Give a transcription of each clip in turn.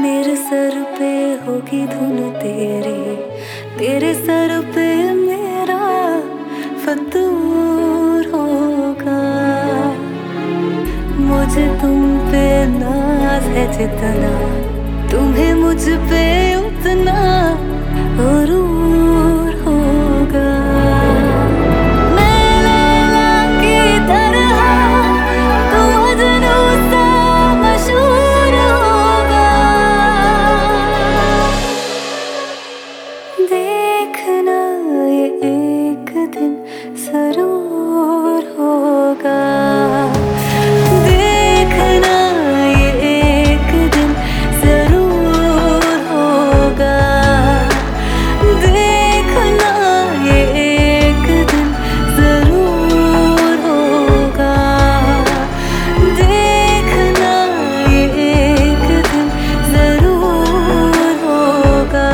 मेरे सर पे होगी धुन तेरी, तेरे सर पे मेरा फतूर होगा। मुझे तुम पे नाज है जितना, तुम्हें मुझ पे उतना गुरूर होगा। मैं लैला की तरह, तू मजनू सा मशहूर होगा। देखना ये एक दिन जरूर होगा। देखना ये एक दिन जरूर होगा। देखना ये एक दिन जरूर होगा। देखना ये एक दिन जरूर होगा।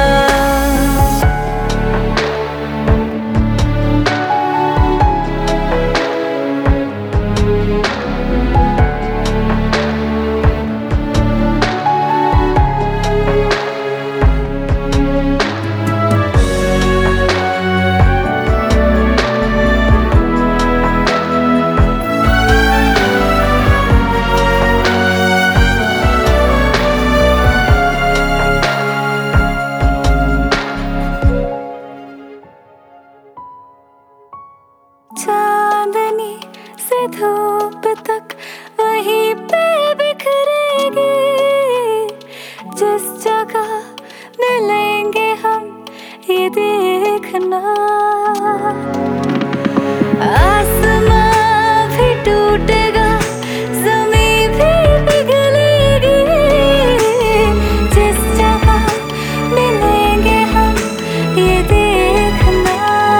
चांदनी से धूप तक वहीं पे बिखरेगी। जिस जगह मिलेंगे हम ये देखना। आसमां भी टूटेगा, ज़मीं भी पिघलेगी। जिस जगह मिलेंगे हम ये देखना।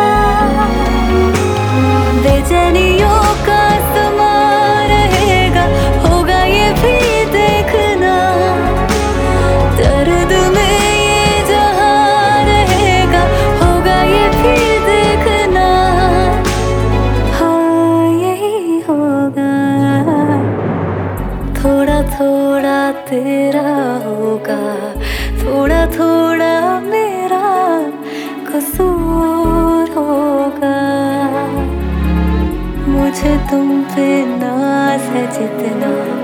बेचैनियों का समा रहेगा, होगा ये भी देखना। दर्द में ये जहां रहेगा, होगा ये भी देखना। हाँ यही होगा। थोड़ा थोड़ा तेरा होगा, थोड़ा थोड़ा मेरा कसूर होगा। मुझे तुम पे नाज है जितना,